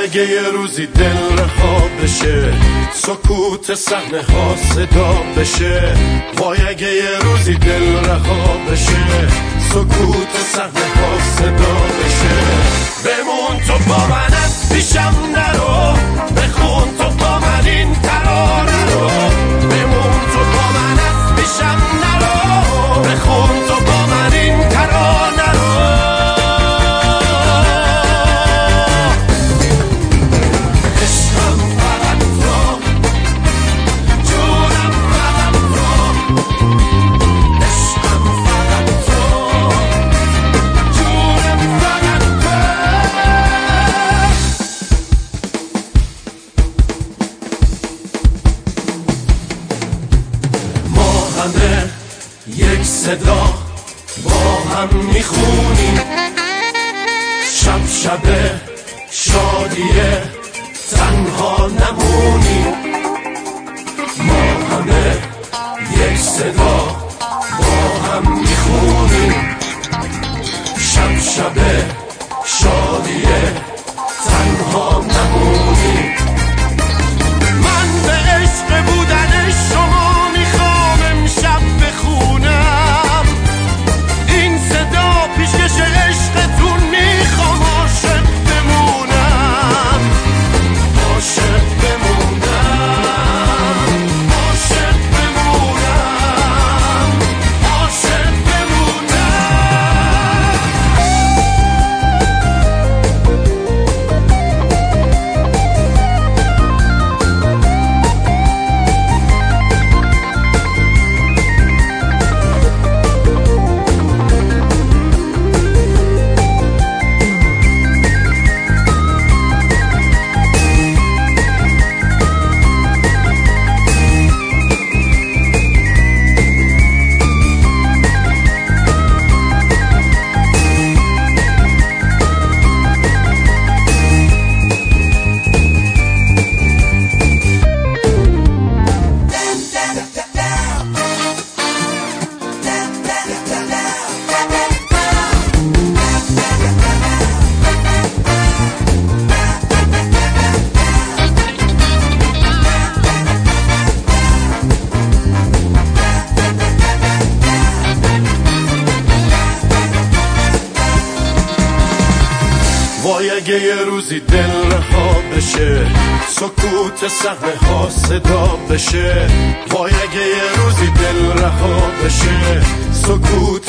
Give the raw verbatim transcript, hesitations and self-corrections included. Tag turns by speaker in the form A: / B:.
A: اگه یه روزی دل رها بشه، سکوت صحنه ها صدا بشه. وای اگه یه روزی دل رها بشه، سکوت صحنه ها صدا بشه. بمون تو با من، از پیشم نرو، بخون تو با من این ترانه رو. بمون تو با من، از پیشم نرو، بخون تو با من این ترانه رو. یک صدا با هم میخونیم، شب شب شادیه تنها نمونیم. ما همه یک صدا با هم میخونیم، شب شب شادیه تنها نمونیم. من به عشق بودن شما میخوام امشب بخونم، این صدا پیشکش عشقتون میخوام عاشق بمونم، عاشق بمونم، عاشق بمونم، عاشق بمونم. وای اگه یه روزی دل رها بشه، سکوت صحنه ها صدا بشه. وای اگه یه روزی دل رها بشه، سکوت